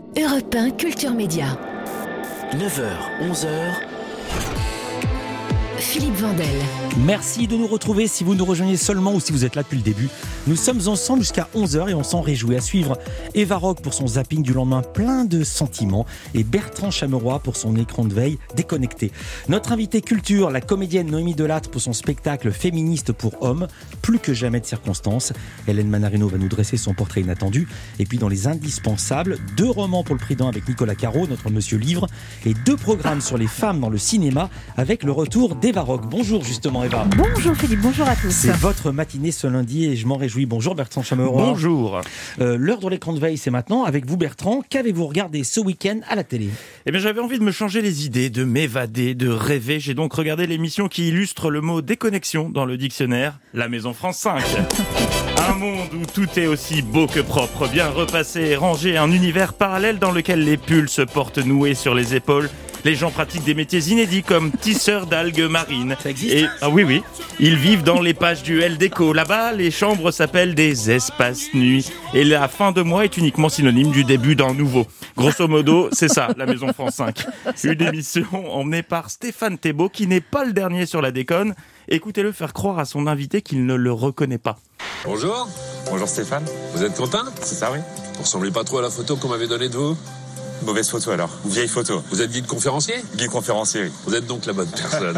Europe 1 Culture Média. 9h, 11h. Philippe Vandel. Merci de nous retrouver si vous nous rejoignez seulement ou si vous êtes là depuis le début. Nous sommes ensemble jusqu'à 11h et on s'en réjouit. À suivre Eva Rock pour son zapping du lendemain plein de sentiments et Bertrand Chameroy pour son écran de veille déconnecté. Notre invitée culture, la comédienne Noémie Delattre pour son spectacle féministe pour hommes, plus que jamais de circonstances. Hélène Manarino va nous dresser son portrait inattendu. Et puis dans les indispensables, 2 romans pour le prix d'un avec Nicolas Caro, notre Monsieur Livre, et 2 programmes sur les femmes dans le cinéma avec le retour d'Eva Rock. Bonjour justement Eva. Bonjour Philippe, bonjour à tous. C'est votre matinée ce lundi et je m'en réjouis. Bonjour Bertrand Chameroy. Bonjour. L'heure de l'écran de veille, c'est maintenant. Avec vous Bertrand, qu'avez-vous regardé ce week-end à la télé ? Eh bien, j'avais envie de me changer les idées, de m'évader, de rêver. J'ai donc regardé l'émission qui illustre le mot déconnexion dans le dictionnaire, La Maison France 5. Un monde où tout est aussi beau que propre, bien repassé et rangé, un univers parallèle dans lequel les pulls se portent noués sur les épaules. Les gens pratiquent des métiers inédits comme tisseurs d'algues marines. Ça existe ? Oui. Ils vivent dans les pages du L-Déco. Là-bas, les chambres s'appellent des espaces nuits. Et la fin de mois est uniquement synonyme du début d'un nouveau. Grosso modo, c'est ça, La Maison France 5. Une émission emmenée par Stéphane Thébault, qui n'est pas le dernier sur la déconne. Écoutez-le faire croire à son invité qu'il ne le reconnaît pas. Bonjour. Bonjour Stéphane, Vous êtes content ? c'est ça oui? Vous ressemblez pas trop à la photo qu'on m'avait donnée de vous. Mauvaise photo alors, vieille photo. Vous êtes guide conférencier ? Guide conférencier, oui. Vous êtes donc la bonne personne.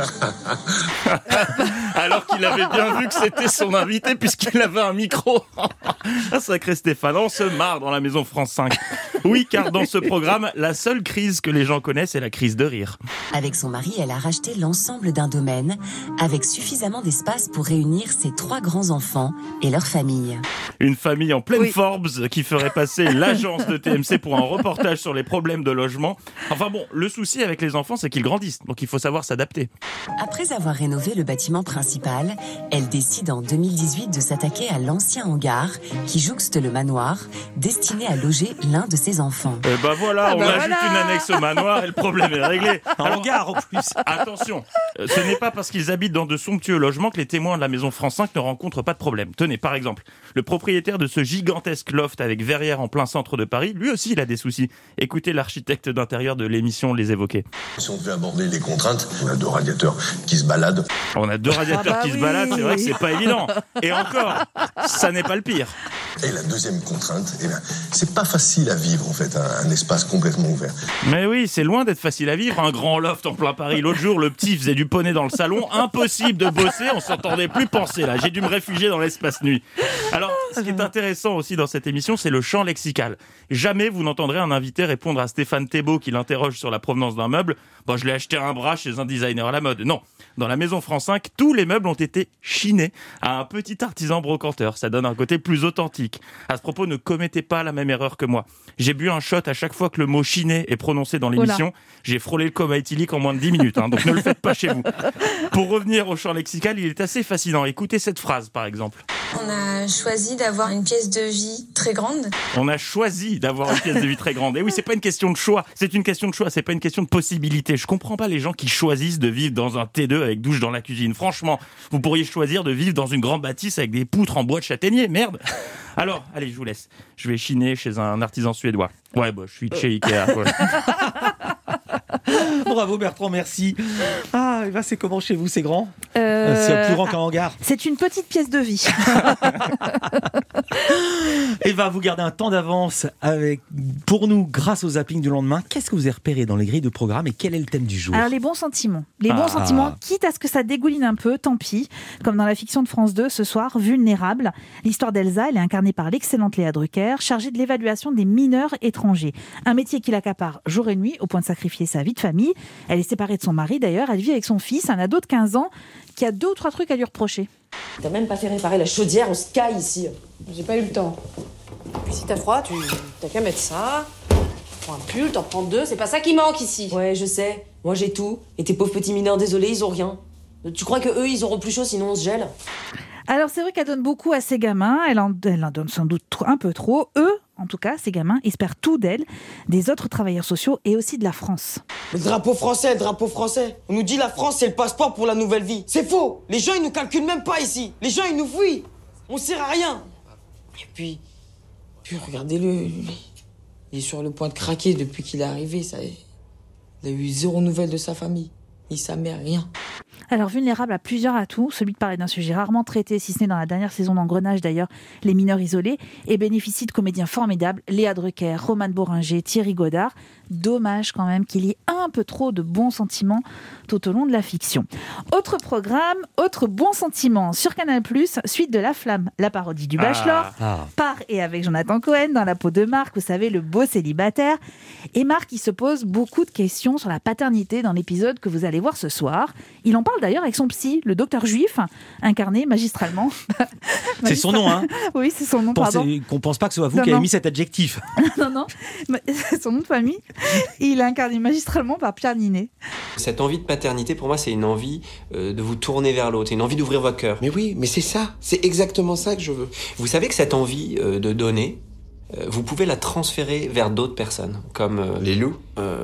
Alors qu'il avait bien vu que c'était son invité puisqu'il avait un micro. Un sacré Stéphane, on se marre dans La Maison France 5. Oui, car dans ce programme, la seule crise que les gens connaissent, c'est la crise de rire. Avec son mari, elle a racheté l'ensemble d'un domaine avec suffisamment d'espace pour réunir ses 3 grands-enfants et leur famille. Une famille en pleine Forbes qui ferait passer l'agence de TMC pour un reportage sur les problèmes de logement. Enfin bon, le souci avec les enfants, c'est qu'ils grandissent, donc il faut savoir s'adapter. Après avoir rénové le bâtiment principal, elle décide en 2018 de s'attaquer à l'ancien hangar qui jouxte le manoir, destiné à loger l'un de ses enfants. Et voilà, on ajoute une annexe au manoir et le problème est réglé. Un hangar en plus. Attention, ce n'est pas parce qu'ils habitent dans de somptueux logements que les témoins de La Maison France 5 ne rencontrent pas de problème. Tenez, par exemple, le propriétaire de ce gigantesque loft avec verrière en plein centre de Paris, lui aussi il a des soucis. Écoutez l'architecte d'intérieur de l'émission les évoquer. Si on devait aborder les contraintes, on a 2 radiateurs qui se baladent. On a 2 radiateurs qui se baladent, c'est vrai que c'est pas évident. Et encore, ça n'est pas le pire. Et la deuxième contrainte, c'est pas facile à vivre en fait, un espace complètement ouvert. Mais oui, c'est loin d'être facile à vivre, un grand loft en plein Paris. L'autre jour, le petit faisait du poney dans le salon, impossible de bosser, on s'entendait plus penser là. J'ai dû me réfugier dans l'espace nuit. Alors, ce qui est intéressant aussi dans cette émission, c'est le champ lexical. Jamais vous n'entendrez un invité répondre à Stéphane Thébault qui l'interroge sur la provenance d'un meuble. Bon, je l'ai acheté un bras chez un designer à la mode. Non. Dans La Maison France 5, tous les meubles ont été chinés à un petit artisan brocanteur. Ça donne un côté plus authentique. À ce propos, ne commettez pas la même erreur que moi. J'ai bu un shot à chaque fois que le mot chiné est prononcé dans l'émission. J'ai frôlé le coma éthylique en moins de 10 minutes. Donc ne le faites pas chez vous. Pour revenir au champ lexical, il est assez fascinant. Écoutez cette phrase, par exemple. On a choisi d'avoir une pièce de vie très grande. On a choisi d'avoir une pièce de vie très grande. Et oui, c'est pas une question de choix. C'est une question de choix. C'est pas une question de possibilité. Je comprends pas les gens qui choisissent de vivre dans un T2 avec douche dans la cuisine. Franchement, vous pourriez choisir de vivre dans une grande bâtisse avec des poutres en bois de châtaignier. Merde. Alors, allez, je vous laisse. Je vais chiner chez un artisan suédois. Ouais, je suis de chez Ikea. Ouais. Bravo Bertrand, merci. Ah, c'est comment chez vous, c'est grand ? C'est plus grand qu'un hangar. C'est une petite pièce de vie. Eva, vous gardez un temps d'avance pour nous grâce au zapping du lendemain. Qu'est-ce que vous avez repéré dans les grilles de programme et quel est le thème du jour ? Alors les bons sentiments. Les bons sentiments, quitte à ce que ça dégouline un peu, tant pis. Comme dans la fiction de France 2 ce soir, Vulnérable. L'histoire d'Elsa, elle est incarnée par l'excellente Léa Drucker, chargée de l'évaluation des mineurs étrangers. Un métier qui l'accapare jour et nuit, au point de sacrifier sa vie de famille. Elle est séparée de son mari d'ailleurs, elle vit avec son fils, un ado de 15 ans, qui a 2 ou 3 trucs à lui reprocher. T'as même pas fait réparer la chaudière au Sky ici. J'ai pas eu le temps. Puis si t'as froid, t'as qu'à mettre ça. Tu prends un pull, t'en prends 2, c'est pas ça qui manque ici. Ouais, je sais. Moi j'ai tout. Et tes pauvres petits mineurs, désolés, ils ont rien. Tu crois que eux, ils auront plus chaud sinon on se gèle ? Alors c'est vrai qu'elle donne beaucoup à ses gamins, elle en donne sans doute un peu trop. Eux, en tout cas, ces gamins espèrent tout d'elle, des autres travailleurs sociaux et aussi de la France. Le drapeau français, le drapeau français. On nous dit la France, c'est le passeport pour la nouvelle vie. C'est faux. Les gens, ils nous calculent même pas ici. Les gens, ils nous fuient. On sert à rien. Et puis regardez-le. Il est sur le point de craquer depuis qu'il est arrivé. Il a eu 0 nouvelles de sa famille. Ni sa mère, rien. Alors, Vulnérable a plusieurs atouts, celui de parler d'un sujet rarement traité, si ce n'est dans la dernière saison d'Engrenage d'ailleurs, les mineurs isolés, et bénéficie de comédiens formidables, Léa Drucker, Romane Boringer, Thierry Godard. Dommage quand même qu'il y ait un peu trop de bons sentiments tout au long de la fiction. Autre programme, autre bon sentiment sur Canal+, suite de La Flamme, la parodie du Bachelor, par et avec Jonathan Cohen dans la peau de Marc, vous savez, le beau célibataire. Et Marc, il se pose beaucoup de questions sur la paternité dans l'épisode que vous allez voir ce soir. Il en parle d'ailleurs avec son psy, le docteur Juif, incarné magistralement. C'est son nom, hein? Oui, c'est son nom, pardon. Qu'on pense pas que ce soit vous qui avez mis cet adjectif. Non, c'est son nom de famille. Il est incarné magistralement par Pierre Ninet. Cette envie de paternité, pour moi, c'est une envie de vous tourner vers l'autre, une envie d'ouvrir votre cœur. Mais oui, mais c'est ça, c'est exactement ça que je veux. Vous savez que cette envie de donner, vous pouvez la transférer vers d'autres personnes, comme... Les loups.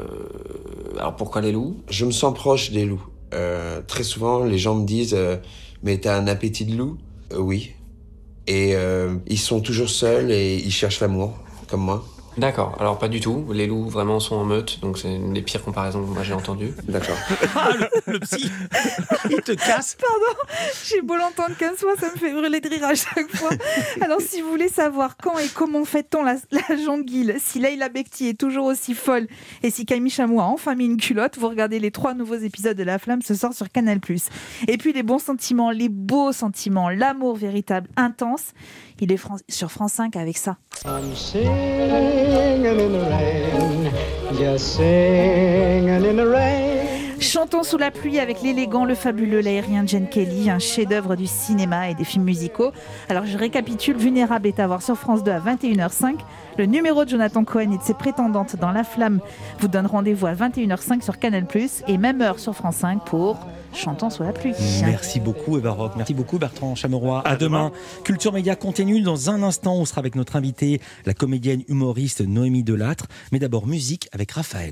Alors pourquoi les loups? Je me sens proche des loups. Très souvent, les gens me disent mais t'as un appétit de loup? Oui. Et ils sont toujours seuls et ils cherchent l'amour, comme moi. D'accord, alors pas du tout. Les loups vraiment sont en meute, donc c'est une des pires comparaisons que moi j'ai entendues. D'accord. Le psy, il te casse. Pardon, j'ai beau l'entendre 15 fois, ça me fait brûler de rire à chaque fois. Alors si vous voulez savoir quand et comment fait-on la jonquille, si Leïla Bekti est toujours aussi folle et si Camille Chamou a enfin mis une culotte, vous regardez les 3 nouveaux épisodes de La Flamme ce soir sur Canal+. Et puis les bons sentiments, les beaux sentiments, l'amour véritable, intense, il est sur France 5 avec ça. I'm singing in the rain, just singing in the rain. Chantons sous la pluie avec l'élégant, le fabuleux, l'aérien Gene Kelly, un chef-d'œuvre du cinéma et des films musicaux. Alors je récapitule, Vulnérable est à voir sur France 2 à 21h05. Le numéro de Jonathan Cohen et de ses prétendantes dans La Flamme vous donne rendez-vous à 21h05 sur Canal+, et même heure sur France 5 pour Chantons sous la pluie. Merci beaucoup Eva Rock, merci beaucoup Bertrand Chameroy. À demain. Culture Média continue. Dans un instant, on sera avec notre invitée, la comédienne humoriste Noémie Delattre. Mais d'abord, musique avec Raphaël.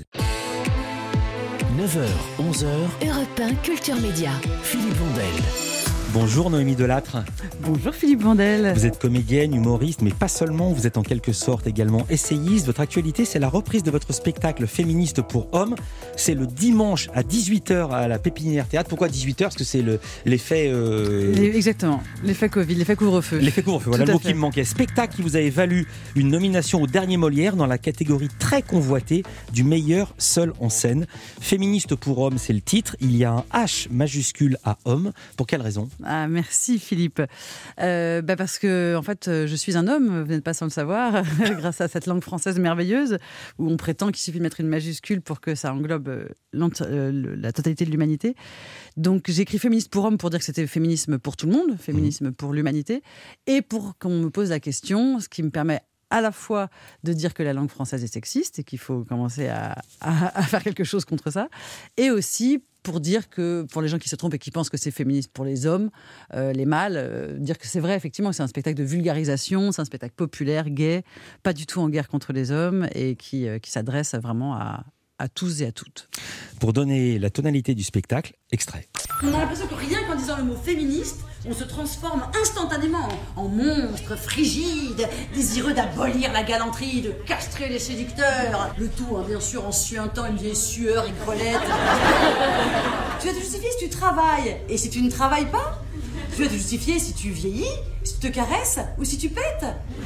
9h, 11h, Europe 1 Culture Média. Philippe Vandel. Bonjour Noémie Delattre. Bonjour Philippe Vandel. Vous êtes comédienne, humoriste, mais pas seulement, vous êtes en quelque sorte également essayiste. Votre actualité, c'est la reprise de votre spectacle Féministe pour hommes. C'est le dimanche à 18h à la Pépinière Théâtre. Pourquoi 18h? Parce que c'est l'effet... Exactement, l'effet Covid, l'effet couvre-feu. L'effet couvre-feu, voilà le mot qui me manquait. Spectacle qui vous avait valu une nomination au dernier Molière dans la catégorie très convoitée du meilleur seul en scène. Féministe pour hommes, c'est le titre. Il y a un H majuscule à homme. Pour quelle raison? Ah, merci Philippe. Parce que en fait, je suis un homme, vous n'êtes pas sans le savoir, grâce à cette langue française merveilleuse où on prétend qu'il suffit de mettre une majuscule pour que ça englobe la totalité de l'humanité. Donc j'ai écrit féministe pour hommes pour dire que c'était féminisme pour tout le monde, féminisme pour l'humanité, et pour qu'on me pose la question, ce qui me permet à la fois de dire que la langue française est sexiste et qu'il faut commencer à faire quelque chose contre ça, et aussi pour dire que, pour les gens qui se trompent et qui pensent que c'est féministe pour les hommes, les mâles, dire que c'est vrai, effectivement, c'est un spectacle de vulgarisation, c'est un spectacle populaire, gay, pas du tout en guerre contre les hommes, et qui s'adresse vraiment à tous et à toutes. Pour donner la tonalité du spectacle, extrait. On a l'impression que rien qu'en disant le mot féministe, on se transforme instantanément en monstre frigide, désireux d'abolir la galanterie, de castrer les séducteurs. Le tout, bien sûr, en suintant une vieille sueur aigrelette. Tu vas te justifier si tu travailles. Et si tu ne travailles pas, tu vas te justifier si tu vieillis, si tu te caresses ou si tu pètes.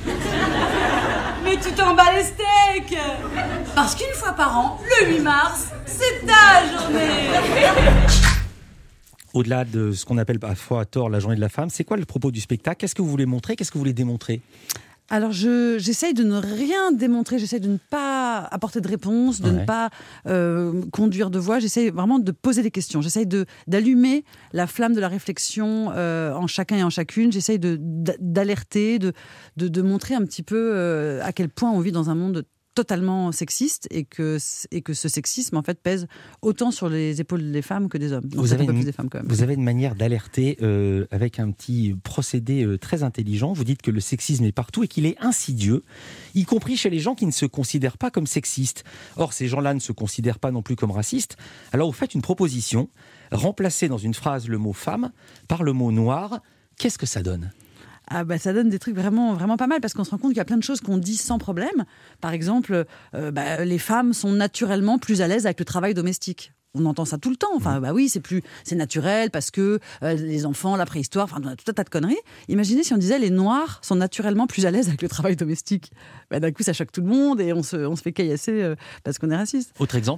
Mais tu t'en bats les steaks. Parce qu'une fois par an, le 8 mars, c'est ta journée. Au-delà de ce qu'on appelle parfois à tort la journée de la femme, c'est quoi le propos du spectacle? Qu'est-ce que vous voulez montrer? Qu'est-ce que vous voulez démontrer? Alors, j'essaye de ne rien démontrer, j'essaye de ne pas apporter de réponse, de ne pas conduire de voix, j'essaye vraiment de poser des questions, j'essaye d'allumer la flamme de la réflexion en chacun et en chacune, j'essaye d'alerter, de montrer un petit peu à quel point on vit dans un monde totalement sexiste et que ce sexisme en fait pèse autant sur les épaules des femmes que des hommes. Donc, vous avez une manière d'alerter avec un petit procédé très intelligent. Vous dites que le sexisme est partout et qu'il est insidieux, y compris chez les gens qui ne se considèrent pas comme sexistes. Or, ces gens-là ne se considèrent pas non plus comme racistes. Alors, vous faites une proposition, remplacer dans une phrase le mot femme par le mot noir. Qu'est-ce que ça donne ? Ah bah ça donne des trucs vraiment, vraiment pas mal parce qu'on se rend compte qu'il y a plein de choses qu'on dit sans problème. Par exemple, les femmes sont naturellement plus à l'aise avec le travail domestique. On entend ça tout le temps. Enfin, bah oui, c'est naturel parce que les enfants, la préhistoire, enfin, tout un tas de conneries. Imaginez si on disait les Noirs sont naturellement plus à l'aise avec le travail domestique. Bah, d'un coup, ça choque tout le monde et on se fait caillasser parce qu'on est raciste. Autre exemple ?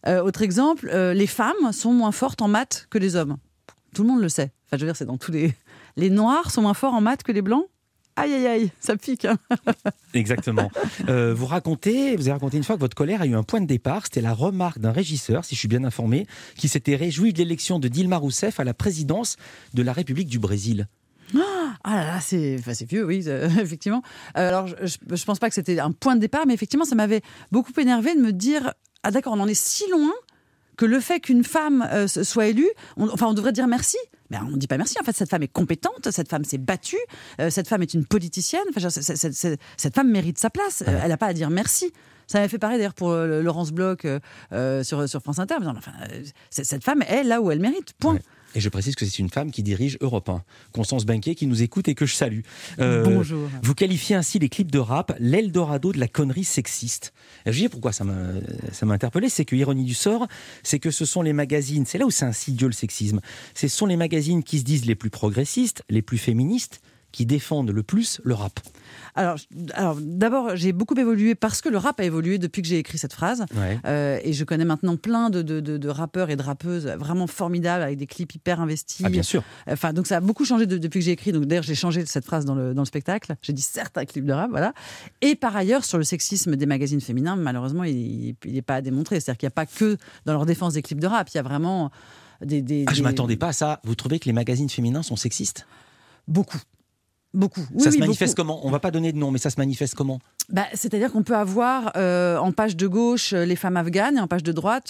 Les femmes sont moins fortes en maths que les hommes. Tout le monde le sait. Enfin, je veux dire, c'est dans tous les... Les Noirs sont moins forts en maths que les Blancs ? Aïe, aïe, aïe, ça pique. Hein. Exactement. Vous avez raconté une fois que votre colère a eu un point de départ. C'était la remarque d'un régisseur, si je suis bien informé, qui s'était réjoui de l'élection de Dilma Rousseff à la présidence de la République du Brésil. Ah là là, c'est vieux, oui, effectivement. Alors, je pense pas que c'était un point de départ, mais effectivement, ça m'avait beaucoup énervé de me dire « Ah d'accord, on en est si loin que le fait qu'une femme soit élue, on devrait dire merci ». Mais on ne dit pas merci. En fait, cette femme est compétente, cette femme s'est battue, cette femme est une politicienne. Enfin, cette femme mérite sa place. Elle n'a pas à dire merci. Ça m'avait fait pareil d'ailleurs pour Laurence Bloch sur France Inter. Enfin, cette femme est là où elle mérite. Point. Ouais. Et je précise que c'est une femme qui dirige Europe 1. Constance Benquet qui nous écoute et que je salue. Bonjour. Vous qualifiez ainsi les clips de rap l'Eldorado de la connerie sexiste. Et je dis pourquoi ça m'a interpellé, c'est que ironie du sort, c'est que ce sont les magazines, c'est là où c'est insidieux le sexisme, ce sont les magazines qui se disent les plus progressistes, les plus féministes, qui défendent le plus le rap. Alors d'abord, j'ai beaucoup évolué parce que le rap a évolué depuis que j'ai écrit cette phrase. Ouais. Et je connais maintenant plein de rappeurs et de rappeuses vraiment formidables avec des clips hyper investis. Ah, bien sûr. Enfin, donc ça a beaucoup changé depuis que j'ai écrit. Donc d'ailleurs, j'ai changé cette phrase dans le spectacle. J'ai dit certains clips de rap, voilà. Et par ailleurs, sur le sexisme des magazines féminins, malheureusement, il n'est pas à démontrer. C'est-à-dire qu'il n'y a pas que dans leur défense des clips de rap. Il y a vraiment je m'attendais pas à ça. Vous trouvez que les magazines féminins sont sexistes ? Beaucoup. Ça se manifeste comment ? On ne va pas donner de nom, mais ça se manifeste comment ? C'est-à-dire qu'on peut avoir en page de gauche les femmes afghanes et en page de droite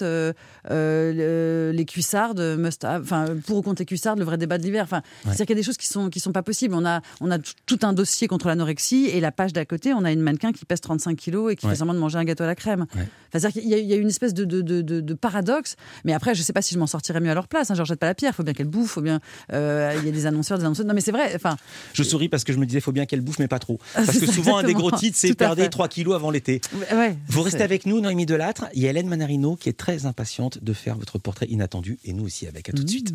les cuissardes pour ou contre les cuissardes, le vrai débat de l'hiver. Enfin, c'est-à-dire qu'il y a des choses qui sont pas possibles. On a tout un dossier contre l'anorexie et la page d'à côté, on a une mannequin qui pèse 35 kilos et qui fait semblant de manger un gâteau à la crème. Ouais. Enfin, c'est-à-dire qu'il y a une espèce de paradoxe. Mais après, je sais pas si je m'en sortirais mieux à leur place. Hein, je leur jette pas la pierre. Il faut bien qu'elles bouffent. Il y a des annonceurs, des annonceuses. Non, mais c'est vrai. Enfin, je souris parce que je me disais, il faut bien qu'elle bouffe, mais pas trop. Parce que souvent, un des gros titres, c'est perdre 3 kilos avant l'été. Ouais, vous restez avec nous, Noémie Delattre. Il y a Hélène Manarino qui est très impatiente de faire votre portrait inattendu. Et nous aussi avec. À tout de suite.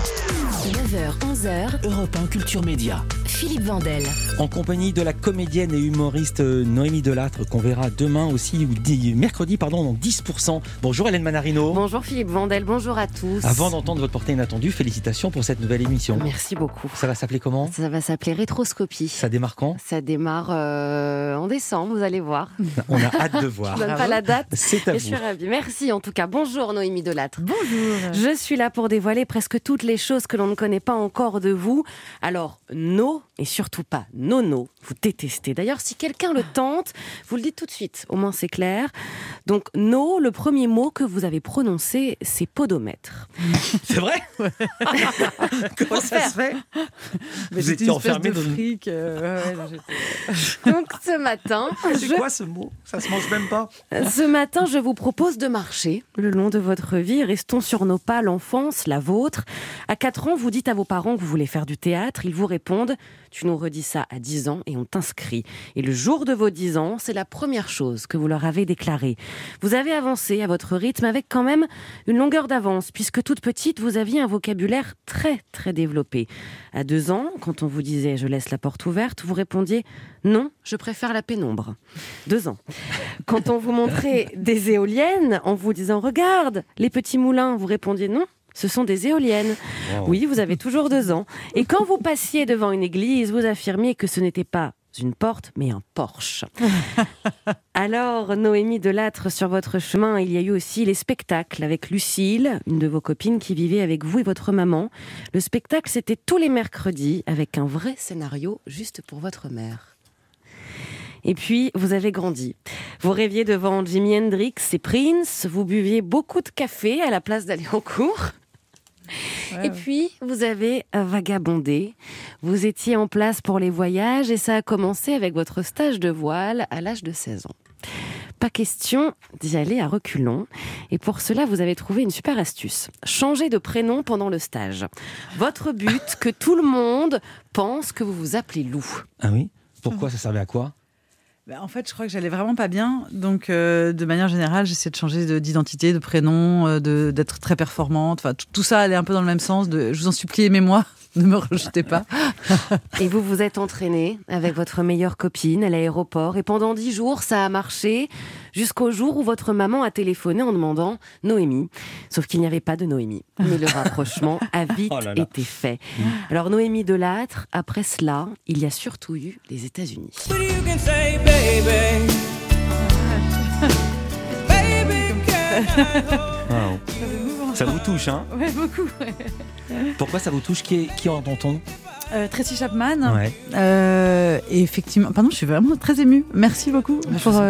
9h, 11h, Europe 1 Culture Média. Philippe Vandel. En compagnie de la comédienne et humoriste Noémie Delattre, qu'on verra demain aussi, ou mercredi, dans 10%. Bonjour Hélène Manarino. Bonjour Philippe Vandel, bonjour à tous. Avant d'entendre votre portée inattendue, félicitations pour cette nouvelle émission. Merci beaucoup. Ça va s'appeler comment ? Ça va s'appeler Rétroscopie. Ça démarre quand ? Ça démarre en décembre, vous allez voir. On a hâte de voir. Je ne donne pas la date. C'est à vous. Je suis ravie. Merci en tout cas. Bonjour Noémie Delattre. Bonjour. Je suis là pour dévoiler presque toutes les choses que l'on ne connaît pas encore de vous. Alors, no, et surtout pas nono, vous détestez. D'ailleurs, si quelqu'un le tente, vous le dites tout de suite, au moins c'est clair. Donc, no, le premier mot que vous avez prononcé, c'est podomètre. C'est vrai ? Comment ça se fait ? Vous étiez enfermé dans fric. Donc, ce matin... C'est quoi ce mot ? Ça se mange même pas. Ce matin, je vous propose de marcher le long de votre vie. Restons sur nos pas, l'enfance, la vôtre. À 4 ans, vous dites à vos parents que vous voulez faire du théâtre. Ils vous répondent « Tu nous redis ça à 10 ans et on t'inscrit ». Et le jour de vos 10 ans, c'est la première chose que vous leur avez déclarée. Vous avez avancé à votre rythme avec quand même une longueur d'avance, puisque toute petite, vous aviez un vocabulaire très, très développé. À 2 ans, quand on vous disait « Je laisse la porte ouverte », vous répondiez « Non, je préfère la pénombre ». 2 ans. Quand on vous montrait des éoliennes, en vous disant « Regarde, les petits moulins », vous répondiez « Non, ce sont des éoliennes ». Wow. Oui, vous avez toujours 2 ans. Et quand vous passiez devant une église, vous affirmiez que ce n'était pas une porte, mais un Porsche. Alors, Noémie Delattre, sur votre chemin, il y a eu aussi les spectacles avec Lucille, une de vos copines qui vivait avec vous et votre maman. Le spectacle, c'était tous les mercredis, avec un vrai scénario juste pour votre mère. Et puis, vous avez grandi. Vous rêviez devant Jimi Hendrix et Prince, vous buviez beaucoup de café à la place d'aller en cours. Et puis, vous avez vagabondé. Vous étiez en place pour les voyages et ça a commencé avec votre stage de voile à l'âge de 16 ans. Pas question d'y aller à reculons. Et pour cela, vous avez trouvé une super astuce. Changer de prénom pendant le stage. Votre but, que tout le monde pense que vous vous appelez Lou. Ah oui ? Pourquoi ? Ça servait à quoi ? En fait, je crois que j'allais vraiment pas bien. Donc, de manière générale, j'essaie de changer d'identité, de prénom, d'être très performante. Enfin, tout ça allait un peu dans le même sens. Je vous en supplie, aimez-moi. Ne me rejetez pas. Et vous vous êtes entraîné avec votre meilleure copine à l'aéroport. Et pendant 10 jours, ça a marché. Jusqu'au jour où votre maman a téléphoné en demandant Noémie. Sauf qu'il n'y avait pas de Noémie. Mais le rapprochement a vite été fait. Alors, Noémie Delattre, après cela, il y a surtout eu les États-Unis. Wow. Ça vous touche, hein ? Ouais, beaucoup. Pourquoi ça vous touche ? Qui entend-on ? Tracy Chapman. Ouais. Et effectivement, pardon, je suis vraiment très émue. Merci beaucoup.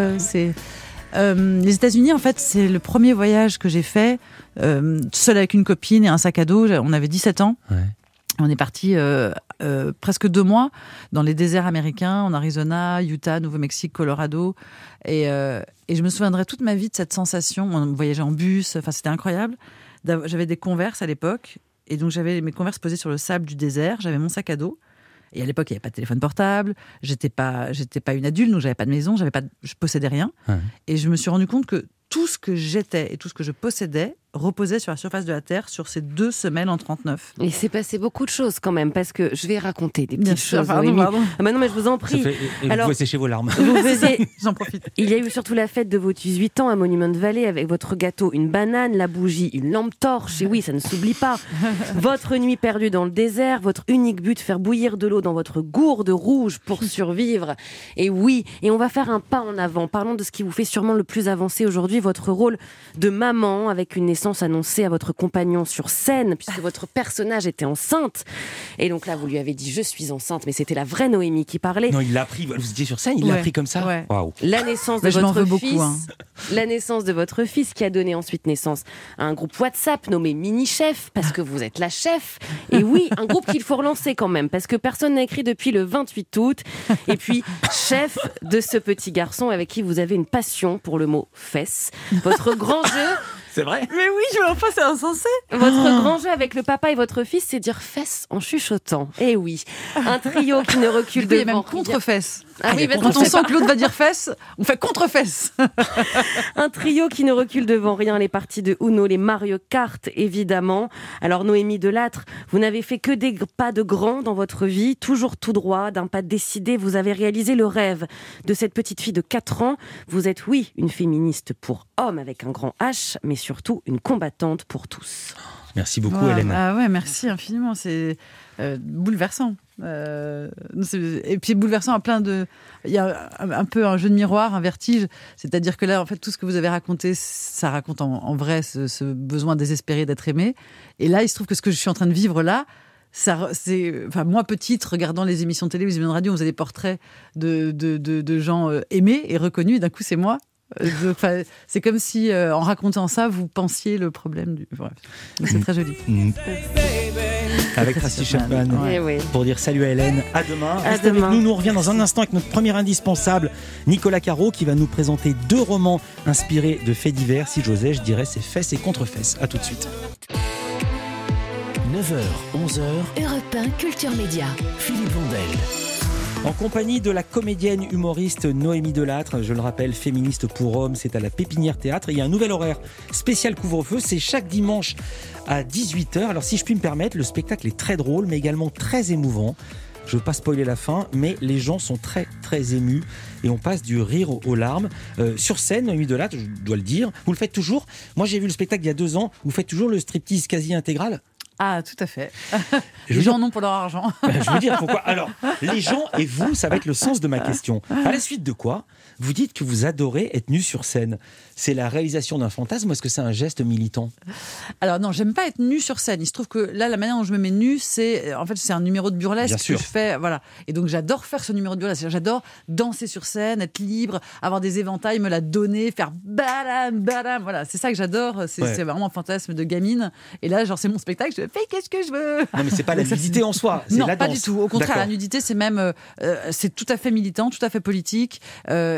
Les États-Unis, en fait, c'est le premier voyage que j'ai fait seule avec une copine et un sac à dos. On avait 17 ans. Ouais. On est parti presque 2 mois dans les déserts américains, en Arizona, Utah, Nouveau-Mexique, Colorado. Et je me souviendrai toute ma vie de cette sensation. On voyageait en bus, enfin, c'était incroyable. J'avais des Converse à l'époque. Et donc, j'avais mes Converse posées sur le sable du désert. J'avais mon sac à dos. Et à l'époque, il n'y avait pas de téléphone portable. J'étais pas une adulte, donc j'avais pas de maison. Je possédais rien. Ouais. Et je me suis rendu compte que tout ce que j'étais et tout ce que je possédais reposait sur la surface de la Terre sur ces 2 semaines en 39. Il s'est passé beaucoup de choses quand même, parce que je vais raconter des petites choses. Pardon. Ah bah non, mais je vous en prie. Alors, vous pouvez sécher vos larmes. J'en profite. Il y a eu surtout la fête de vos 18 ans à Monument Valley avec votre gâteau, une banane, la bougie, une lampe torche. Et oui, ça ne s'oublie pas. Votre nuit perdue dans le désert, votre unique but, faire bouillir de l'eau dans votre gourde rouge pour survivre. Et oui, et on va faire un pas en avant. Parlons de ce qui vous fait sûrement le plus avancer aujourd'hui, votre rôle de maman avec une naissance annoncée à votre compagnon sur scène, puisque votre personnage était enceinte. Et donc là, vous lui avez dit « je suis enceinte », mais c'était la vraie Noémie qui parlait. Non, il l'a appris, vous étiez sur scène, il l'a appris comme ça. Ouais. Waouh. La naissance de votre fils, la naissance de votre fils qui a donné ensuite naissance à un groupe WhatsApp nommé Mini Chef, parce que vous êtes la chef. Et oui, un groupe qu'il faut relancer quand même, parce que personne n'a écrit depuis le 28 août. Et puis, chef de ce petit garçon avec qui vous avez une passion pour le mot « fesse ». Votre grand jeu... C'est vrai ? Mais oui, enfin, c'est insensé. Votre grand jeu avec le papa et votre fils, c'est dire fesses en chuchotant. Eh oui, un trio qui ne recule devant. Il y a même contre-fesses. Ah oui, quand on sent que l'autre va dire fesses, on fait contre-fesses. Un trio qui ne recule devant rien. Les parties de Uno, les Mario Kart, évidemment. Alors Noémie Delattre, vous n'avez fait que des pas de grand dans votre vie, toujours tout droit, d'un pas décidé. Vous avez réalisé le rêve de cette petite fille de 4 ans. Vous êtes, oui, une féministe pour hommes avec un grand H, mais surtout une combattante pour tous. Merci beaucoup, Hélène. Ah ouais, merci infiniment. C'est bouleversant. Et puis bouleversant à plein de... Il y a un peu un jeu de miroir, un vertige. C'est-à-dire que là, en fait, tout ce que vous avez raconté, ça raconte en vrai ce besoin désespéré d'être aimé. Et là, il se trouve que ce que je suis en train de vivre là, moi petite, regardant les émissions de télé, les émissions de radio, on faisait des portraits de gens aimés et reconnus. Et d'un coup, c'est moi. C'est comme si, en racontant ça, vous pensiez le problème du... Bref, c'est très joli. Avec Tracy Chapman, pour dire salut à Hélène. À demain. Restez avec nous. Nous, on revient dans un instant avec notre premier indispensable, Nicolas Caro, qui va nous présenter 2 romans inspirés de faits divers. Si j'osais, je dirais c'est fesses et contre-fesses. À tout de suite. 9h, 11h. Europe 1 Culture Média. Philippe Vandel. En compagnie de la comédienne humoriste Noémie Delattre, je le rappelle, féministe pour hommes, c'est à la Pépinière Théâtre. Il y a un nouvel horaire spécial couvre-feu, c'est chaque dimanche à 18h. Alors si je puis me permettre, le spectacle est très drôle, mais également très émouvant. Je ne veux pas spoiler la fin, mais les gens sont très très émus et on passe du rire aux larmes. Sur scène, Noémie Delattre, je dois le dire, vous le faites toujours. Moi j'ai vu le spectacle il y a 2 ans, vous faites toujours le striptease quasi intégral. Ah, tout à fait. Les gens en ont pour leur argent. Je veux dire, pourquoi ? Alors, les gens et vous, ça va être le sens de ma question. À la suite de quoi, vous dites que vous adorez être nu sur scène. C'est la réalisation d'un fantasme ou est-ce que c'est un geste militant ? Alors non, j'aime pas être nu sur scène. Il se trouve que là, la manière dont je me mets nu, c'est un numéro de burlesque que je fais. Voilà. Et donc, j'adore faire ce numéro de burlesque. J'adore danser sur scène, être libre, avoir des éventails, me la donner, faire badam, badam. Voilà, c'est ça que j'adore. C'est vraiment un fantasme de gamine. Et là, genre, c'est mon spectacle. Je fais qu'est-ce que je veux. Non, mais c'est pas la nudité en soi. C'est non, la danse. pas du tout. Au contraire, la nudité, c'est même, c'est tout à fait militant, tout à fait politique.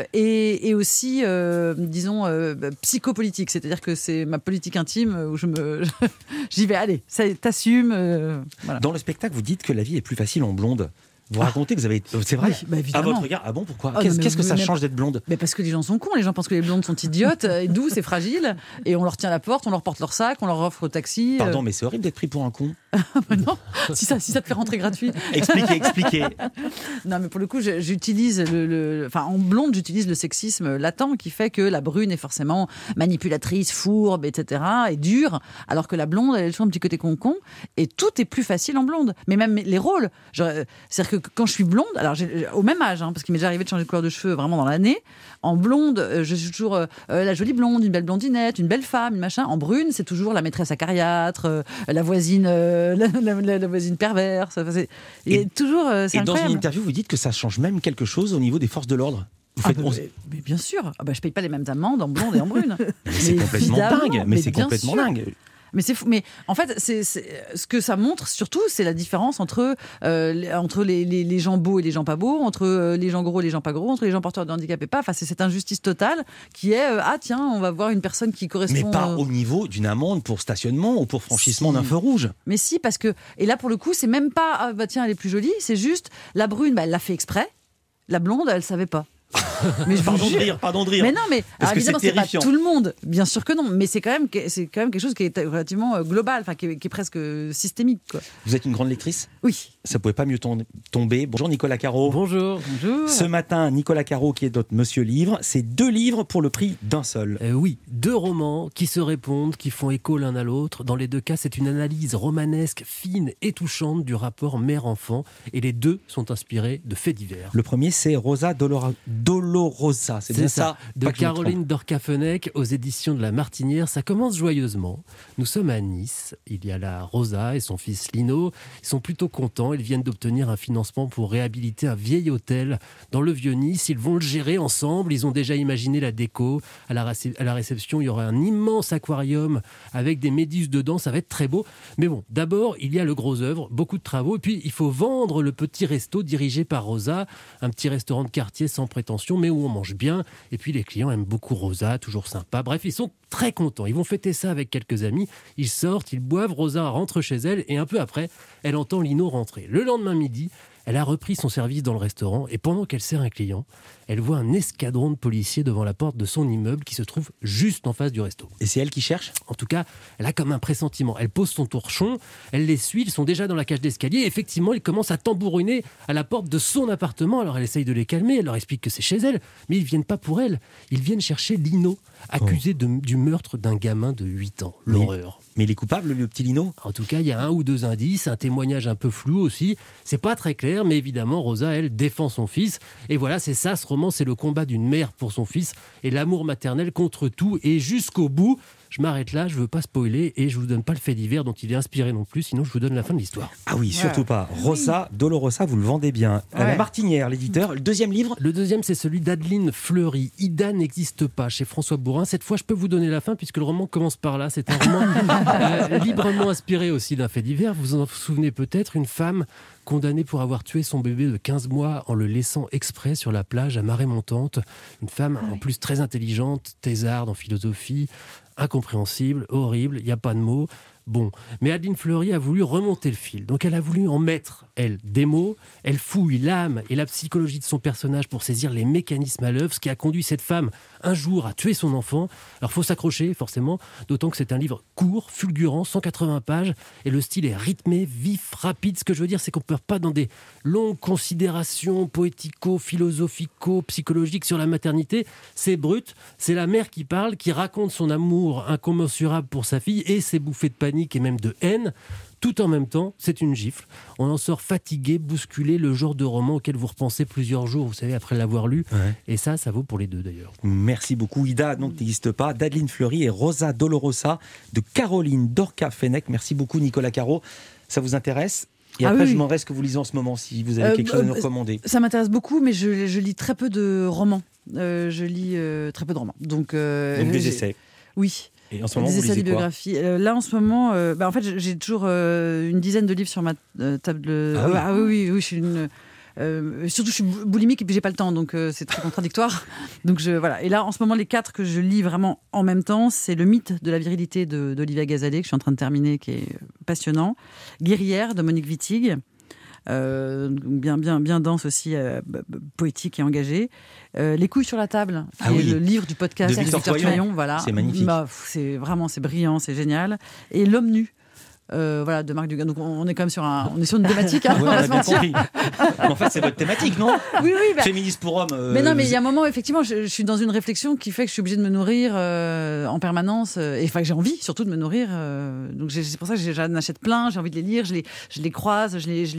et aussi, disons, psychopolitique. C'est-à-dire que c'est ma politique intime où j'y vais, allez, t'assumes. Voilà. Dans le spectacle, vous dites que la vie est plus facile en blonde. Vous racontez que vous avez... C'est vrai, à votre regard. Ah bon, pourquoi? Qu'est-ce que ça change d'être blonde? Parce que les gens sont cons, les gens pensent que les blondes sont idiotes, et douces et fragiles, et on leur tient la porte, on leur porte leur sac, on leur offre au taxi. Pardon, mais c'est horrible d'être pris pour un con. Non, si ça te fait rentrer gratuit. Expliquez. Non, mais pour le coup, j'utilise en blonde, j'utilise le sexisme latent qui fait que la brune est forcément manipulatrice, fourbe, etc., et dure, alors que la blonde, elle a toujours un petit côté con-con, et tout est plus facile en blonde. Mais même les rôles, c'est-à-dire que quand je suis blonde, alors au même âge, parce qu'il m'est déjà arrivé de changer de couleur de cheveux vraiment dans l'année, en blonde, je suis toujours la jolie blonde, une belle blondinette, une belle femme, une machin. En brune, c'est toujours la maîtresse acariâtre, la voisine, la voisine perverse. Et toujours, c'est et incroyable. Dans une interview, vous dites que ça change même quelque chose au niveau des forces de l'ordre. Mais bien sûr, je paye pas les mêmes amendes en blonde et en brune. C'est complètement dingue. Mais c'est complètement dingue. Mais c'est fou. Mais en fait, ce que ça montre surtout, c'est la différence entre les gens beaux et les gens pas beaux, entre les gens gros et les gens pas gros, entre les gens porteurs de handicap et pas. Enfin, c'est cette injustice totale qui est on va voir une personne qui correspond. Mais pas au niveau d'une amende pour stationnement ou pour franchissement d'un feu rouge. Mais si, parce que et là pour le coup, c'est même pas elle est plus jolie, c'est juste la brune, elle l'a fait exprès. La blonde, elle savait pas. Mais pardon de rire. Mais non, mais parce évidemment, que c'est pas tout le monde, bien sûr que non, mais c'est quand même quelque chose qui est relativement global, qui est presque systémique, quoi. Vous êtes une grande lectrice? Oui. Ça pouvait pas mieux tomber. Bonjour Nicolas Caro. Bonjour. Ce matin, Nicolas Caro, qui est notre Monsieur Livre, c'est 2 livres pour le prix d'un seul. Oui, 2 romans qui se répondent, qui font écho l'un à l'autre. Dans les 2 cas, c'est une analyse romanesque, fine et touchante du rapport mère-enfant, et les 2 sont inspirés de faits divers. Le premier, c'est Rosa Dolorosa, c'est bien ça, de Caroline Dorca-Fenech aux éditions de La Martinière. Ça commence joyeusement. Nous sommes à Nice. Il y a là Rosa et son fils Lino. Ils sont plutôt contents. Ils viennent d'obtenir un financement pour réhabiliter un vieil hôtel dans le Vieux-Nice. Ils vont le gérer ensemble. Ils ont déjà imaginé la déco. À la réception, il y aura un immense aquarium avec des méduses dedans. Ça va être très beau. Mais bon, d'abord, il y a le gros œuvre, beaucoup de travaux. Et puis, il faut vendre le petit resto dirigé par Rosa. Un petit restaurant de quartier sans prétention, mais où on mange bien. Et puis, les clients aiment beaucoup Rosa, toujours sympa. Bref, ils sont très contents. Ils vont fêter ça avec quelques amis. Ils sortent, ils boivent. Rosa rentre chez elle. Et un peu après, elle entend Lino rentrer. Le lendemain midi, elle a repris son service dans le restaurant et pendant qu'elle sert un client, elle voit un escadron de policiers devant la porte de son immeuble qui se trouve juste en face du resto. Et c'est elle qui cherche ? En tout cas, elle a comme un pressentiment. Elle pose son torchon, elle les suit, ils sont déjà dans la cage d'escalier et effectivement, ils commencent à tambouriner à la porte de son appartement. Alors elle essaye de les calmer, elle leur explique que c'est chez elle, mais ils viennent pas pour elle. Ils viennent chercher Lino, accusé du meurtre d'un gamin de 8 ans. L'horreur. Mais il est coupable, le petit Lino ? En tout cas, il y a 1 ou 2 indices, un témoignage un peu flou aussi. C'est pas très clair, mais évidemment, Rosa, elle, défend son fils. Et voilà, c'est ça, ce roman, c'est le combat d'une mère pour son fils et l'amour maternel contre tout et jusqu'au bout. Je m'arrête là, je veux pas spoiler et je vous donne pas le fait divers dont il est inspiré non plus, sinon je vous donne la fin de l'histoire. Ah oui, surtout pas. Rosa Dolorosa, vous le vendez bien. La Martinière, l'éditeur. Le deuxième livre ? Le deuxième, c'est celui d'Adeline Fleury. Ida n'existe pas, chez François Bourrin. Cette fois, je peux vous donner la fin puisque le roman commence par là. C'est un roman librement inspiré aussi d'un fait divers. Vous en souvenez peut-être, une femme condamnée pour avoir tué son bébé de 15 mois en le laissant exprès sur la plage à marée montante. Une femme en plus très intelligente, thésarde en philosophie, incompréhensible, horrible, il n'y a pas de mots. Bon, mais Adeline Fleury a voulu remonter le fil. Donc elle a voulu en mettre, elle, des mots. Elle fouille l'âme et la psychologie de son personnage pour saisir les mécanismes à l'œuvre, ce qui a conduit cette femme un jour à tuer son enfant. Alors faut s'accrocher, forcément, d'autant que c'est un livre court, fulgurant, 180 pages, et le style est rythmé, vif, rapide. Ce que je veux dire, c'est qu'on ne perd pas dans des longues considérations poético-philosophico, psychologiques sur la maternité. C'est brut, c'est la mère qui parle, qui raconte son amour incommensurable pour sa fille et ses bouffées de panique et même de haine. Tout en même temps, c'est une gifle. On en sort fatigué, bousculé, le genre de roman auquel vous repensez plusieurs jours, vous savez, après l'avoir lu. Ouais. Et ça vaut pour les deux d'ailleurs. Merci beaucoup. Ida, donc n'existe pas, d'Adeline Fleury et Rosa Dolorosa de Caroline Dorca-Fenech. Merci beaucoup Nicolas Caro. Ça vous intéresse ? Et après, je m'en reste que vous lisez en ce moment, si vous avez quelque chose à nous recommander. Ça m'intéresse beaucoup, mais je lis très peu de romans. Je lis très peu de romans. Donc des essais. Oui. Et en ce moment, des vous lisez quoi ? Là, en ce moment, en fait, j'ai toujours une dizaine de livres sur ma table. Ah oui. Oui, je suis une... surtout, je suis boulimique et puis j'ai pas le temps, donc c'est très contradictoire. Donc voilà. Et là, en ce moment, les 4 que je lis vraiment en même temps, c'est Le mythe de la virilité d'Olivia Gazalé, que je suis en train de terminer, qui est passionnant. Guerrière de Monique Wittig. Bien dense aussi, poétique et engagé. Les couilles sur la table, qui est le livre du podcast de Victor Toyon. Voilà. C'est magnifique. C'est brillant, c'est génial. Et L'homme nu. De Marc Dugas. Donc on est quand même sur une thématique. Ouais, on a bien compris. En fait, c'est votre thématique, non? Oui. Féministe pour hommes. Mais non, mais il y a un moment, effectivement, je suis dans une réflexion qui fait que je suis obligée de me nourrir en permanence. Et enfin, j'ai envie surtout de me nourrir. Donc c'est pour ça que j'en achète plein. J'ai envie de les lire. Je les croise.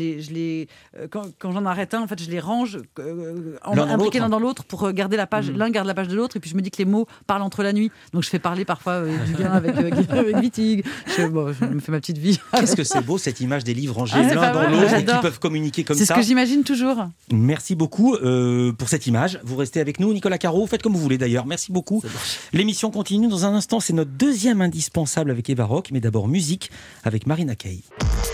Quand j'en arrête un, en fait, je les range imbriqués l'un dans l'autre pour garder la page. L'un garde la page de l'autre. Et puis je me dis que les mots parlent entre la nuit. Donc je fais parler parfois Dugas avec Wittig. Je me fais ma petite vie. Qu'est-ce que c'est beau cette image des livres rangés l'un dans l'autre et qui peuvent communiquer comme ça. C'est ce que j'imagine toujours. Merci beaucoup pour cette image. Vous restez avec nous, Nicolas Caro. Faites comme vous voulez d'ailleurs. Merci beaucoup. L'émission continue dans un instant. C'est notre deuxième indispensable avec Eva Rock. Mais d'abord musique avec Marina Kaye.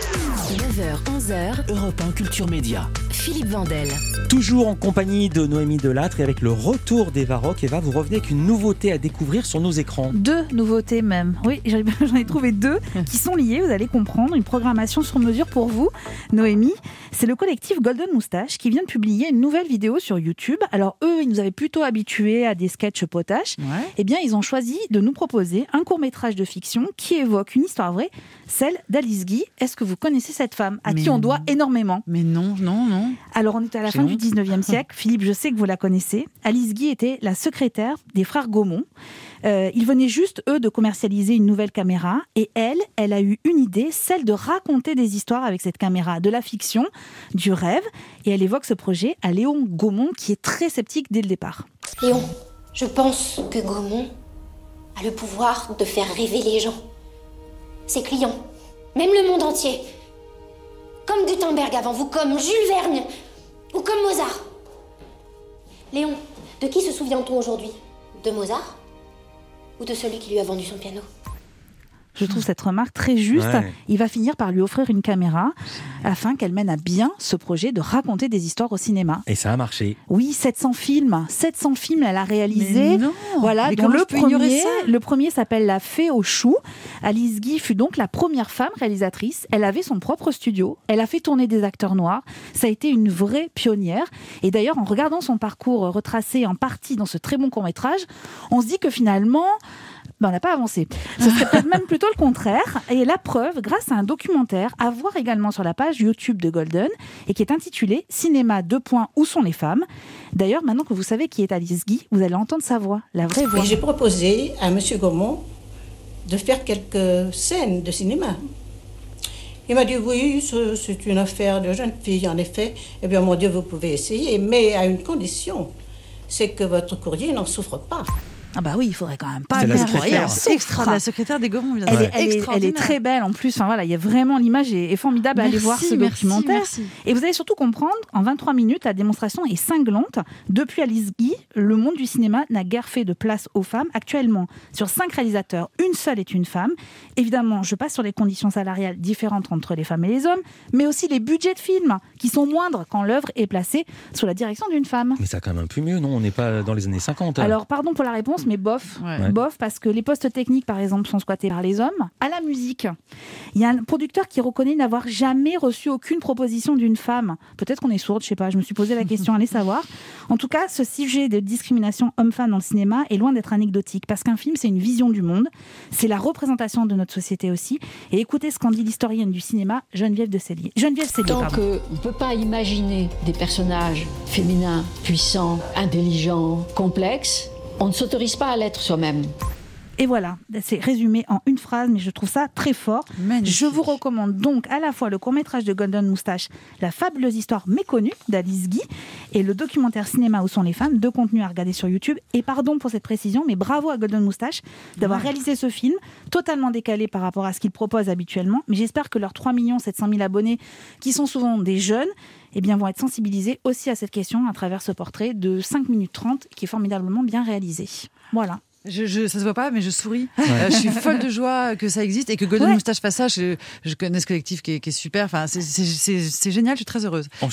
9h, 11h, Europe 1 Culture Média. Philippe Vandel. Toujours en compagnie de Noémie Delattre et avec le retour d'Eva Rock. Eva, vous revenez avec une nouveauté à découvrir sur nos écrans. 2 nouveautés même. Oui, j'en ai trouvé 2 qui sont liées, vous allez comprendre. Une programmation sur mesure pour vous, Noémie. C'est le collectif Golden Moustache qui vient de publier une nouvelle vidéo sur YouTube. Alors eux, ils nous avaient plutôt habitués à des sketchs potaches. Eh bien, ils ont choisi de nous proposer un court-métrage de fiction qui évoque une histoire vraie, celle d'Alice Guy. Est-ce que vous connaissez cette femme à qui on doit énormément? Mais non. Alors, on est à la fin du 19e siècle. Philippe, je sais que vous la connaissez. Alice Guy était la secrétaire des frères Gaumont. Ils venaient juste, eux, de commercialiser une nouvelle caméra. Et elle a eu une idée, celle de raconter des histoires avec cette caméra, de la fiction, du rêve. Et elle évoque ce projet à Léon Gaumont, qui est très sceptique dès le départ. Léon, je pense que Gaumont a le pouvoir de faire rêver les gens. Ses clients, même le monde entier. Comme Gutenberg avant vous, comme Jules Verne ou comme Mozart. Léon, de qui se souvient-on aujourd'hui? De Mozart ou de celui qui lui a vendu son piano? Je trouve cette remarque très juste. Ouais. Il va finir par lui offrir une caméra afin qu'elle mène à bien ce projet de raconter des histoires au cinéma. Et ça a marché. Oui, 700 films elle a réalisé. Mais non. Voilà, dont le premier s'appelle La Fée aux choux. Alice Guy fut donc la première femme réalisatrice. Elle avait son propre studio. Elle a fait tourner des acteurs noirs. Ça a été une vraie pionnière. Et d'ailleurs, en regardant son parcours retracé en partie dans ce très bon court-métrage, on se dit que finalement, on n'a pas avancé. Ce serait peut-être même plutôt le contraire. Et la preuve, grâce à un documentaire à voir également sur la page YouTube de Golden et qui est intitulé Cinéma : Où sont les femmes ? D'ailleurs, maintenant que vous savez qui est Alice Guy, vous allez entendre sa voix, la vraie voix. Et j'ai proposé à M. Gaumont de faire quelques scènes de cinéma. Il m'a dit oui, c'est une affaire de jeune fille, en effet. Eh bien, mon Dieu, vous pouvez essayer, mais à une condition, c'est que votre courrier n'en souffre pas. Ah bah oui, il faudrait quand même pas la secrétaire des Gaumont. Elle est très belle en plus. Enfin, voilà, il y a vraiment, l'image est formidable. Allez voir ce documentaire. Merci. Et vous allez surtout comprendre, en 23 minutes, la démonstration est cinglante. Depuis Alice Guy, le monde du cinéma n'a guère fait de place aux femmes. Actuellement, sur 5 réalisateurs, une seule est une femme. Évidemment, je passe sur les conditions salariales différentes entre les femmes et les hommes, mais aussi les budgets de films qui sont moindres quand l'œuvre est placée sous la direction d'une femme. Mais ça a quand même un peu mieux, non? On n'est pas dans les années 50. Alors, pardon pour la réponse, mais bof. Ouais. Bof, parce que les postes techniques, par exemple, sont squattés par les hommes. À la musique, il y a un producteur qui reconnaît n'avoir jamais reçu aucune proposition d'une femme. Peut-être qu'on est sourde, je sais pas, je me suis posé la question, allez savoir. En tout cas, ce sujet de discrimination homme-femme dans le cinéma est loin d'être anecdotique, parce qu'un film, c'est une vision du monde, c'est la représentation de notre société aussi. Et écoutez ce qu'en dit l'historienne du cinéma, Geneviève Célier. Tant qu'on ne peut pas imaginer des personnages féminins, puissants, intelligents, complexes, on ne s'autorise pas à l'être soi-même. Et voilà, c'est résumé en une phrase, mais je trouve ça très fort. Magnifique. Je vous recommande donc à la fois le court-métrage de Golden Moustache, La fabuleuse histoire méconnue d'Alice Guy, et le documentaire Cinéma : Où sont les femmes, 2 contenus à regarder sur YouTube. Et pardon pour cette précision, mais bravo à Golden Moustache d'avoir réalisé ce film, totalement décalé par rapport à ce qu'ils proposent habituellement. Mais j'espère que leurs 3 700 000 abonnés, qui sont souvent des jeunes, vont être sensibilisés aussi à cette question à travers ce portrait de 5 minutes 30 qui est formidablement bien réalisé. Voilà. Ça se voit pas, mais je souris. Je suis folle de joie que ça existe et que Golden Moustache fasse ça. Je connais ce collectif qui est super. Enfin, c'est génial. Je suis très heureuse.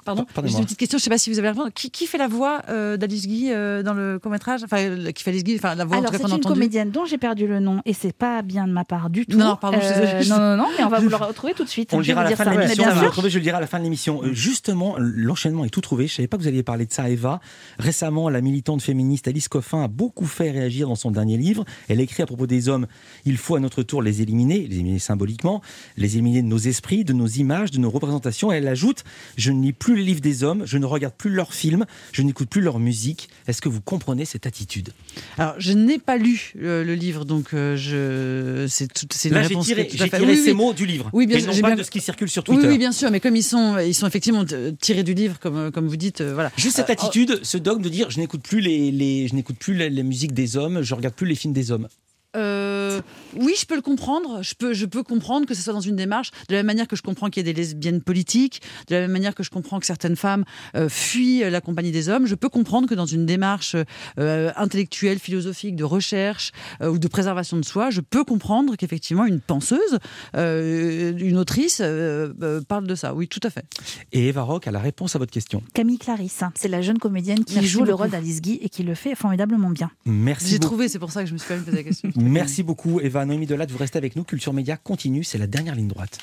Pardon, juste une petite question, je ne sais pas si vous avez la réponse. Qui fait la voix d'Alice Guy dans le court-métrage ? Enfin, qui fait Alice Guy, enfin, la voix Alors, en tout cas c'est qu'on a une entendue. comédienne dont j'ai perdu le nom et c'est pas bien de ma part du tout. Non, pardon, je suis désolée. Non, mais on va vous le retrouver tout de suite. On le dira à la fin de l'émission. Je le dirai à la fin de l'émission. Mm. Justement, l'enchaînement est tout trouvé. Je ne savais pas que vous alliez parler de ça, Eva. Récemment, la militante féministe Alice Coffin a beaucoup fait réagir dans son dernier livre. Elle écrit à propos des hommes, il faut à notre tour les éliminer symboliquement, les éliminer de nos esprits, de nos images, de nos représentations. Et elle ajoute, je ne lis plus les livres des hommes, je ne regarde plus leurs films, je n'écoute plus leur musique. Est-ce que vous comprenez cette attitude ? Alors, je n'ai pas lu le livre, donc c'est une Là, réponse. j'ai tiré ces mots du livre, oui, bien et sûr, non pas de ce qui circule sur Twitter. Oui, bien sûr, mais comme ils sont effectivement tirés du livre, comme vous dites, voilà. Juste cette attitude, ce dogme de dire, je n'écoute plus je n'écoute plus la musique des hommes, je regarde plus les films des hommes. Oui, je peux le comprendre. Je peux comprendre que ce soit dans une démarche, de la même manière que je comprends qu'il y a des lesbiennes politiques, de la même manière que je comprends que certaines femmes fuient la compagnie des hommes. Je peux comprendre que dans une démarche intellectuelle, philosophique, de recherche ou de préservation de soi, je peux comprendre qu'effectivement une penseuse, une autrice parle de ça. Oui, tout à fait. Et Eva Rock a la réponse à votre question. Camille Clarisse, c'est la jeune comédienne qui joue le rôle d'Alice Guy et qui le fait formidablement bien. Merci. J'ai trouvé, c'est pour ça que je me suis quand même posé la question. Merci beaucoup Eva. Noémie Delatte, vous restez avec nous. Culture Média continue, c'est la dernière ligne droite.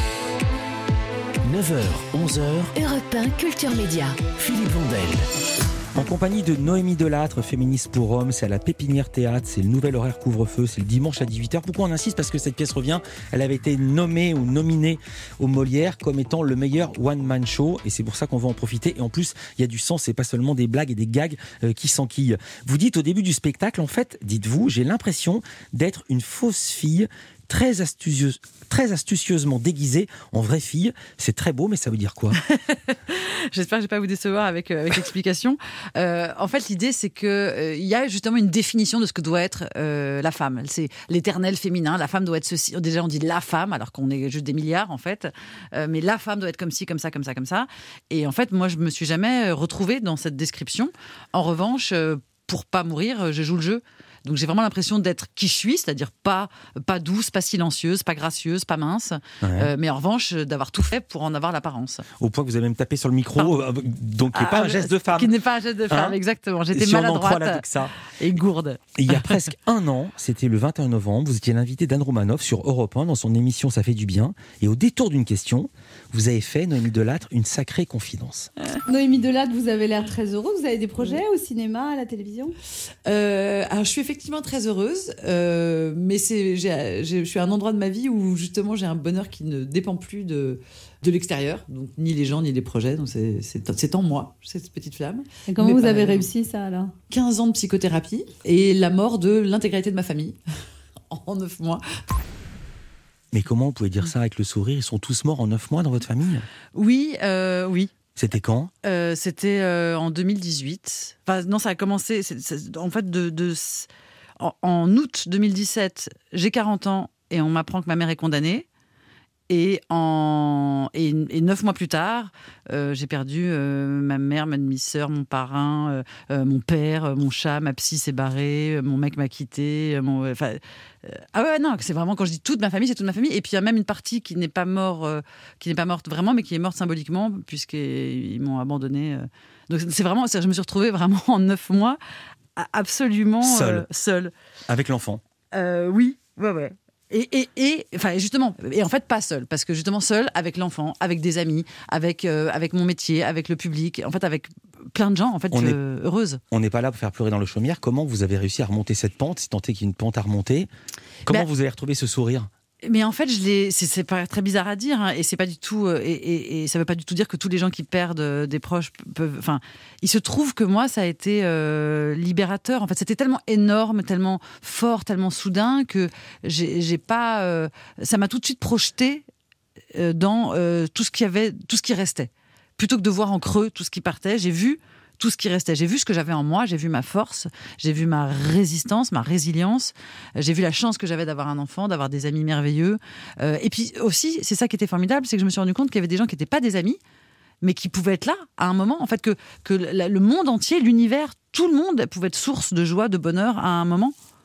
9h, 11h. Europe 1, Culture Média. Philippe Vandel. En compagnie de Noémie Delattre, féministe pour hommes, c'est à la Pépinière Théâtre, c'est le nouvel horaire couvre-feu, c'est le dimanche à 18h. Pourquoi on insiste ? Parce que cette pièce revient, elle avait été nommée ou nominée au Molière comme étant le meilleur one-man show, et c'est pour ça qu'on va en profiter. Et en plus, il y a du sens, c'est pas seulement des blagues et des gags qui s'enquillent. Vous dites au début du spectacle, en fait, dites-vous, j'ai l'impression d'être une fausse fille, très astucieusement déguisée en vraie fille. C'est très beau, mais ça veut dire quoi ? J'espère que je ne vais pas vous décevoir avec l'explication. En fait, l'idée, c'est qu'il y a justement une définition de ce que doit être la femme. C'est l'éternel féminin. La femme doit être ceci. Déjà, on dit la femme, alors qu'on est juste des milliards, en fait. Mais la femme doit être comme ci, comme ça, comme ça, comme ça. Et en fait, moi, je ne me suis jamais retrouvée dans cette description. En revanche, pour pas mourir, je joue le jeu. Donc j'ai vraiment l'impression d'être qui je suis, c'est-à-dire pas douce, pas silencieuse, pas gracieuse, pas mince, mais en revanche d'avoir tout fait pour en avoir l'apparence. Au point que vous avez même tapé sur le micro, donc qui n'est pas un geste de femme. Qui n'est pas un geste de femme, exactement. J'étais maladroite et gourde. Il y a presque un an, c'était le 21 novembre, vous étiez l'invité d'Anne Romanoff sur Europe 1 dans son émission Ça fait du bien, et au détour d'une question, vous avez fait, Noémie Delattre, une sacrée confidence. Noémie Delattre, vous avez l'air très heureuse. Vous avez des projets au cinéma, à la télévision ? Alors je suis effectivement très heureuse, mais je suis à un endroit de ma vie où justement j'ai un bonheur qui ne dépend plus de l'extérieur, donc ni les gens ni les projets, donc c'est en moi, cette petite flamme. Et comment vous avez réussi ça alors ? 15 ans de psychothérapie et la mort de l'intégralité de ma famille en 9 mois. Mais comment vous pouvez dire ça avec le sourire ? Ils sont tous morts en 9 mois dans votre famille ? Oui. C'était quand ? C'était en 2018. Enfin, non, ça a commencé. En fait, en août 2017, j'ai 40 ans et on m'apprend que ma mère est condamnée. Et 9 mois plus tard, j'ai perdu ma mère, ma demi-sœur, mon parrain, mon père, mon chat, ma psy s'est barrée, mon mec m'a quitté. Ah ouais, non, c'est vraiment, quand je dis toute ma famille, c'est toute ma famille. Et puis il y a même une partie qui n'est pas morte vraiment, mais qui est morte symboliquement, puisqu'ils m'ont abandonnée. Donc c'est vraiment, je me suis retrouvée vraiment en 9 mois, absolument seule. Avec l'enfant ? Oui, ouais. Et justement, et en fait pas seule, parce que justement seule avec l'enfant, avec des amis, avec mon métier, avec le public, en fait avec plein de gens en fait heureuses. On n'est pas là pour faire pleurer dans le chaumière. Comment vous avez réussi à remonter cette pente, si tant est qu'il y a une pente à remonter ? Comment vous avez retrouvé ce sourire ? Mais en fait, c'est pas très bizarre à dire, hein, et c'est pas du tout, et ça veut pas du tout dire que tous les gens qui perdent des proches peuvent. Enfin, il se trouve que moi, ça a été libérateur. En fait, c'était tellement énorme, tellement fort, tellement soudain que j'ai pas. Ça m'a tout de suite projeté dans tout ce qui restait, plutôt que de voir en creux tout ce qui partait. J'ai vu tout ce qui restait. J'ai vu ce que j'avais en moi, j'ai vu ma force, j'ai vu ma résistance, ma résilience, j'ai vu la chance que j'avais d'avoir un enfant, d'avoir des amis merveilleux. Et puis aussi, c'est ça qui était formidable, c'est que je me suis rendu compte qu'il y avait des gens qui n'étaient pas des amis, mais qui pouvaient être là à un moment. En fait, que le monde entier, l'univers, tout le monde pouvait être source de joie, de bonheur à un moment.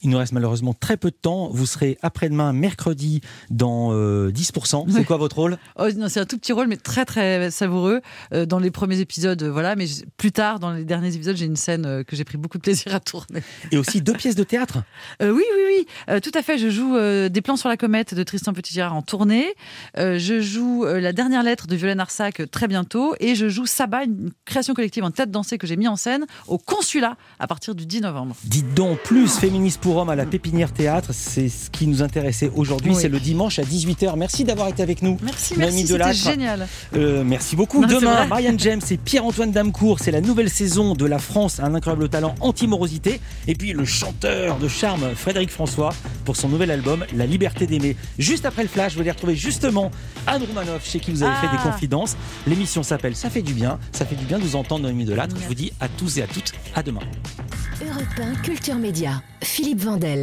Il nous reste malheureusement très peu de temps. Vous serez après-demain, mercredi, dans 10%. C'est quoi votre rôle ? Non, c'est un tout petit rôle, mais très très savoureux. Dans les premiers épisodes, voilà, mais plus tard, dans les derniers épisodes, j'ai une scène que j'ai pris beaucoup de plaisir à tourner. Et aussi 2 pièces de théâtre ? Oui, tout à fait. Je joue Des plans sur la comète de Tristan Petit-Girard en tournée. Je joue La dernière lettre de Violaine Arsac très bientôt. Et je joue Saba, une création collective en théâtre dansé que j'ai mis en scène au Consulat à partir du 10 novembre. Dites donc, plus Féministes pour hommes à la Pépinière Théâtre, c'est ce qui nous intéressait aujourd'hui. C'est le dimanche à 18h. Merci d'avoir été avec nous. Merci, c'était génial. Merci beaucoup. Demain, Marianne James et Pierre-Antoine Damecourt. C'est la nouvelle saison de La France, un incroyable talent anti-morosité. Et puis le chanteur de charme Frédéric François pour son nouvel album La liberté d'aimer. Juste après le flash, vous allez retrouver justement Anne Roumanoff, chez qui vous avez fait des confidences. L'émission s'appelle Ça fait du bien. Ça fait du bien de vous entendre dans les nuits de l'âtre. Je vous dis à tous et à toutes, à demain. Europe 1 Culture Média, Philippe Vandel.